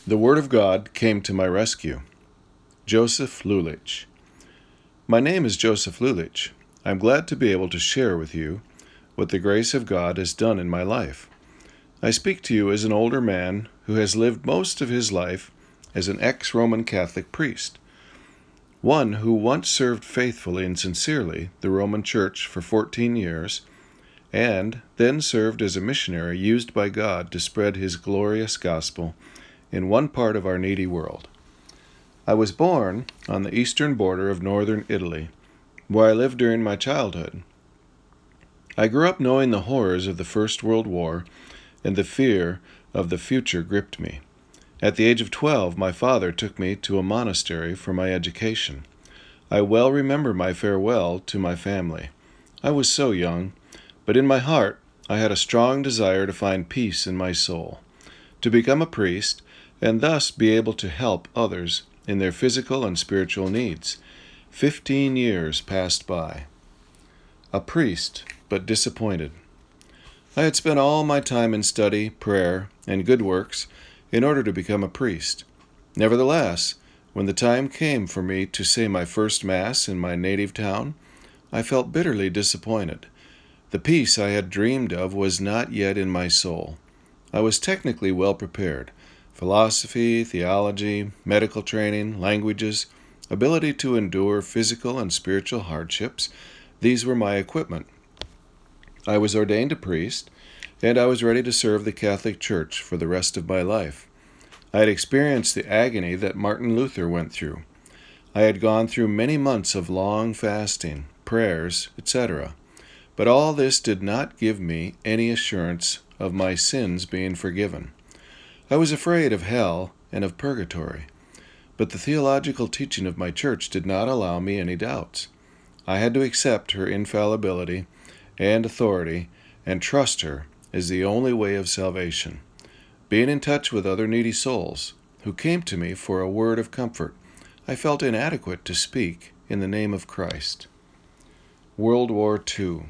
The Word of God came to my rescue. Joseph Lulich. My name is Joseph Lulich. I'm glad to be able to share with you what the grace of God has done in my life. I speak to you as an older man who has lived most of his life as an ex-Roman Catholic priest, one who once served faithfully and sincerely the Roman Church for 14 years, and then served as a missionary used by God to spread his glorious gospel in one part of our needy world. I was born on the eastern border of northern Italy, where I lived during my childhood. I grew up knowing the horrors of the First World War, and the fear of the future gripped me. At the age of 12, my father took me to a monastery for my education. I well remember my farewell to my family. I was so young, but in my heart I had a strong desire to find peace in my soul, to become a priest, and thus be able to help others in their physical and spiritual needs. 15 years passed by. A priest, but disappointed. I had spent all my time in study, prayer, and good works in order to become a priest. Nevertheless, when the time came for me to say my first Mass in my native town, I felt bitterly disappointed. The peace I had dreamed of was not yet in my soul. I was technically well prepared. Philosophy, theology, medical training, languages, ability to endure physical and spiritual hardships, these were my equipment. I was ordained a priest, and I was ready to serve the Catholic Church for the rest of my life. I had experienced the agony that Martin Luther went through. I had gone through many months of long fasting, prayers, etc. But all this did not give me any assurance of my sins being forgiven. I was afraid of hell and of purgatory, but the theological teaching of my church did not allow me any doubts. I had to accept her infallibility and authority and trust her as the only way of salvation. Being in touch with other needy souls who came to me for a word of comfort, I felt inadequate to speak in the name of Christ. World War II.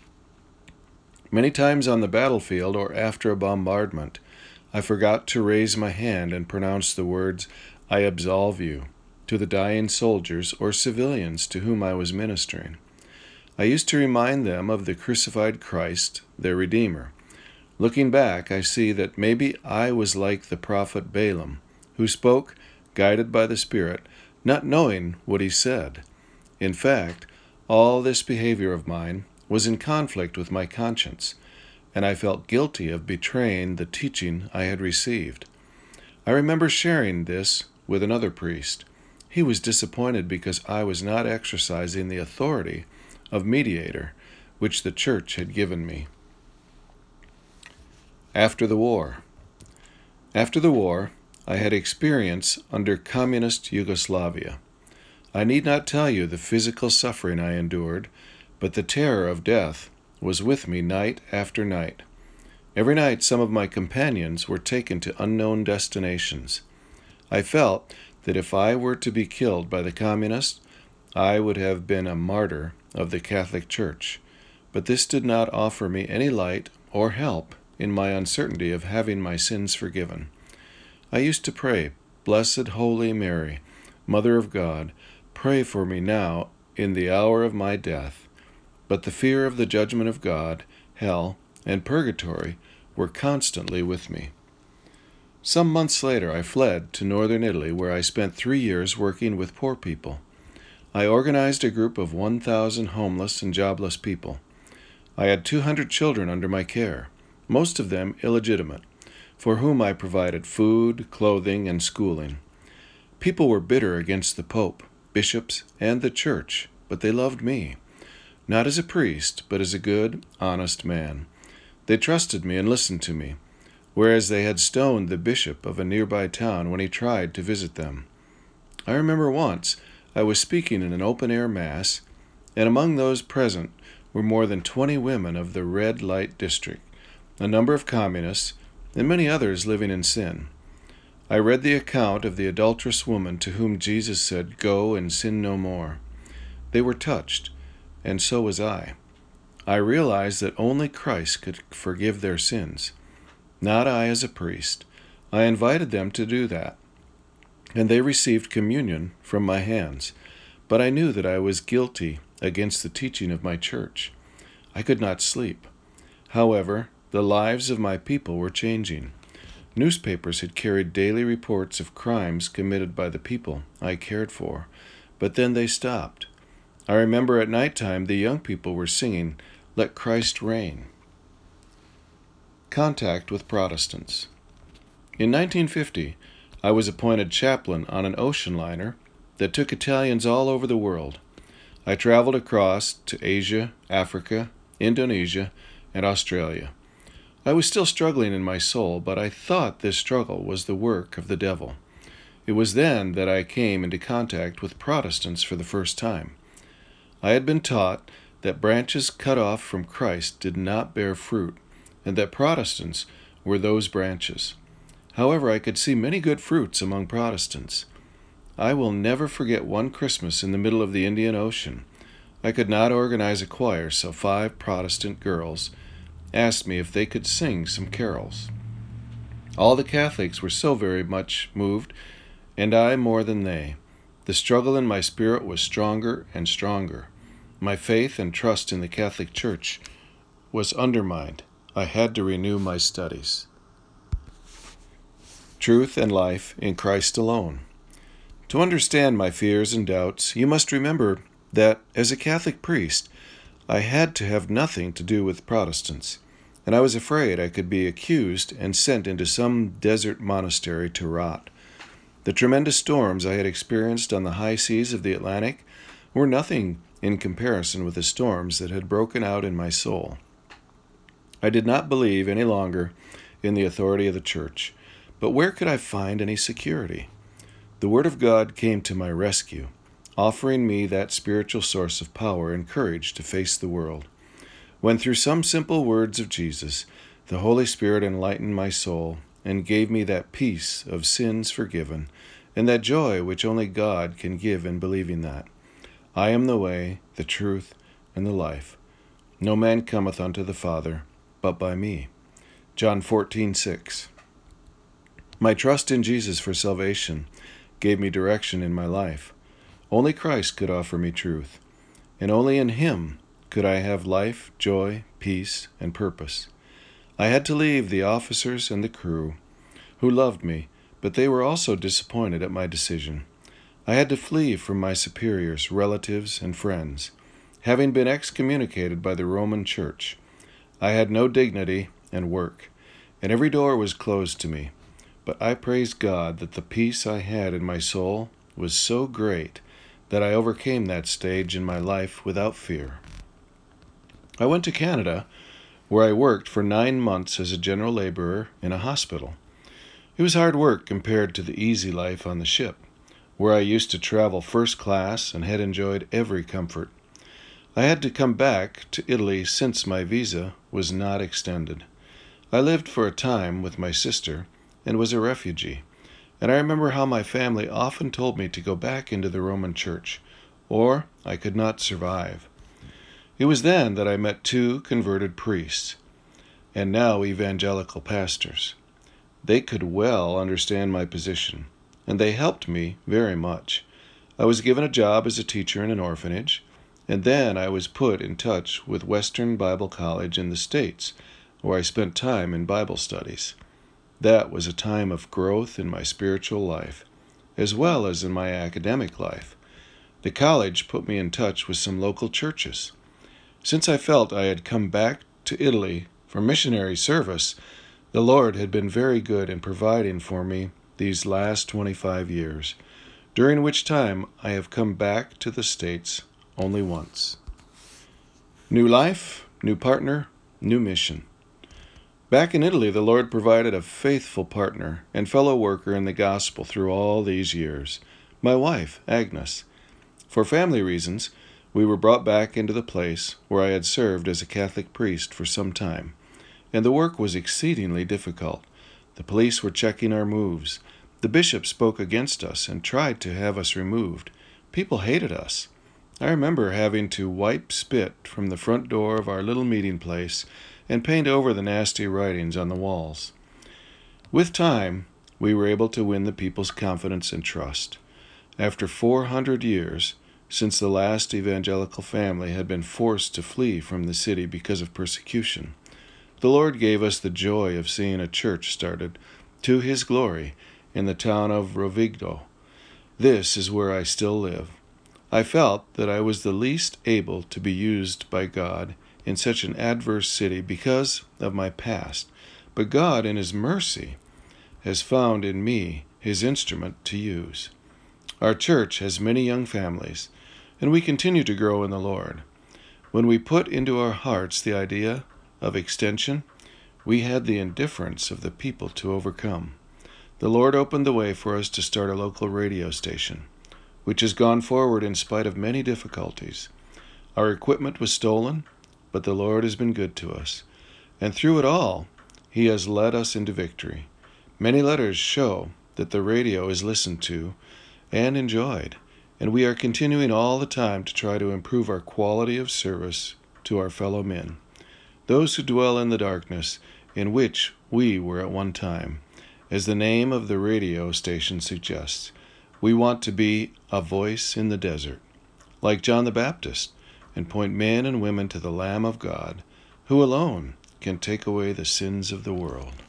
Many times on the battlefield or after a bombardment, I forgot to raise my hand and pronounce the words, "I absolve you," to the dying soldiers or civilians to whom I was ministering. I used to remind them of the crucified Christ, their Redeemer. Looking back, I see that maybe I was like the prophet Balaam, who spoke, guided by the Spirit, not knowing what he said. In fact, all this behavior of mine was in conflict with my conscience, and I felt guilty of betraying the teaching I had received. I remember sharing this with another priest. He was disappointed because I was not exercising the authority of mediator, which the Church had given me. After the war. After the war, I had experience under communist Yugoslavia. I need not tell you the physical suffering I endured, but the terror of death was with me night after night. Every night some of my companions were taken to unknown destinations. I felt that if I were to be killed by the communists, I would have been a martyr of the Catholic Church, but this did not offer me any light or help in my uncertainty of having my sins forgiven. I used to pray, "Blessed Holy Mary, Mother of God, pray for me now in the hour of my death," but the fear of the judgment of God, hell, and purgatory were constantly with me. Some months later, I fled to northern Italy, where I spent 3 years working with poor people. I organized a group of 1,000 homeless and jobless people. I had 200 children under my care, most of them illegitimate, for whom I provided food, clothing, and schooling. People were bitter against the Pope, bishops, and the Church, but they loved me, not as a priest, but as a good, honest man. They trusted me and listened to me, whereas they had stoned the bishop of a nearby town when he tried to visit them. I remember once I was speaking in an open-air mass, and among those present were more than 20 women of the red light district, a number of communists, and many others living in sin. I read the account of the adulterous woman to whom Jesus said, "Go and sin no more." They were touched, and so was I. I realized that only Christ could forgive their sins. Not I as a priest, I invited them to do that, and they received communion from my hands. But I knew that I was guilty against the teaching of my church. I could not sleep. However, the lives of my people were changing. Newspapers had carried daily reports of crimes committed by the people I cared for, but then they stopped. I remember at night time the young people were singing, "Let Christ Reign." Contact with Protestants. In 1950, I was appointed chaplain on an ocean liner that took Italians all over the world. I traveled across to Asia, Africa, Indonesia, and Australia. I was still struggling in my soul, but I thought this struggle was the work of the devil. It was then that I came into contact with Protestants for the first time. I had been taught that branches cut off from Christ did not bear fruit, and that Protestants were those branches. However, I could see many good fruits among Protestants. I will never forget one Christmas in the middle of the Indian Ocean. I could not organize a choir, so 5 Protestant girls asked me if they could sing some carols. All the Catholics were so very much moved, and I more than they. The struggle in my spirit was stronger and stronger. My faith and trust in the Catholic Church was undermined. I had to renew my studies. Truth and life in Christ alone. To understand my fears and doubts, you must remember that, as a Catholic priest, I had to have nothing to do with Protestants, and I was afraid I could be accused and sent into some desert monastery to rot. The tremendous storms I had experienced on the high seas of the Atlantic were nothing in comparison with the storms that had broken out in my soul. I did not believe any longer in the authority of the Church, but where could I find any security? The Word of God came to my rescue, offering me that spiritual source of power and courage to face the world. When through some simple words of Jesus, the Holy Spirit enlightened my soul and gave me that peace of sins forgiven and that joy which only God can give in believing that. I am the way, the truth, and the life. No man cometh unto the Father but by me. John 14:6. My trust in Jesus for salvation gave me direction in my life. Only Christ could offer me truth, and only in Him could I have life, joy, peace, and purpose. I had to leave the officers and the crew, who loved me, but they were also disappointed at my decision. I had to flee from my superiors, relatives, and friends, having been excommunicated by the Roman Church. I had no dignity and work, and every door was closed to me. But I praise God that the peace I had in my soul was so great that I overcame that stage in my life without fear. I went to Canada, where I worked for 9 months as a general laborer in a hospital. It was hard work compared to the easy life on the ship, where I used to travel first class and had enjoyed every comfort. I had to come back to Italy since my visa was not extended. I lived for a time with my sister and was a refugee, and I remember how my family often told me to go back into the Roman Church, or I could not survive. It was then that I met 2 converted priests, and now evangelical pastors. They could well understand my position, and they helped me very much. I was given a job as a teacher in an orphanage, and then I was put in touch with Western Bible College in the States, where I spent time in Bible studies. That was a time of growth in my spiritual life, as well as in my academic life. The college put me in touch with some local churches. Since I felt I had come back to Italy for missionary service, the Lord had been very good in providing for me these last 25 years, during which time I have come back to the States only once. New life, new partner, new mission. Back in Italy, the Lord provided a faithful partner and fellow worker in the gospel through all these years, my wife, Agnes. For family reasons, we were brought back into the place where I had served as a Catholic priest for some time, and the work was exceedingly difficult. The police were checking our moves. The bishop spoke against us and tried to have us removed. People hated us. I remember having to wipe spit from the front door of our little meeting place and paint over the nasty writings on the walls. With time, we were able to win the people's confidence and trust. After 400 years, since the last evangelical family had been forced to flee from the city because of persecution, the Lord gave us the joy of seeing a church started to His glory in the town of Rovigdo. This is where I still live. I felt that I was the least able to be used by God in such an adverse city because of my past, but God, in His mercy, has found in me His instrument to use. Our church has many young families, and we continue to grow in the Lord. When we put into our hearts the idea of extension, we had the indifference of the people to overcome. The Lord opened the way for us to start a local radio station, which has gone forward in spite of many difficulties. Our equipment was stolen, but the Lord has been good to us, and through it all, He has led us into victory. Many letters show that the radio is listened to and enjoyed, and we are continuing all the time to try to improve our quality of service to our fellow men, those who dwell in the darkness in which we were at one time. As the name of the radio station suggests, we want to be a voice in the desert, like John the Baptist, and point men and women to the Lamb of God, who alone can take away the sins of the world.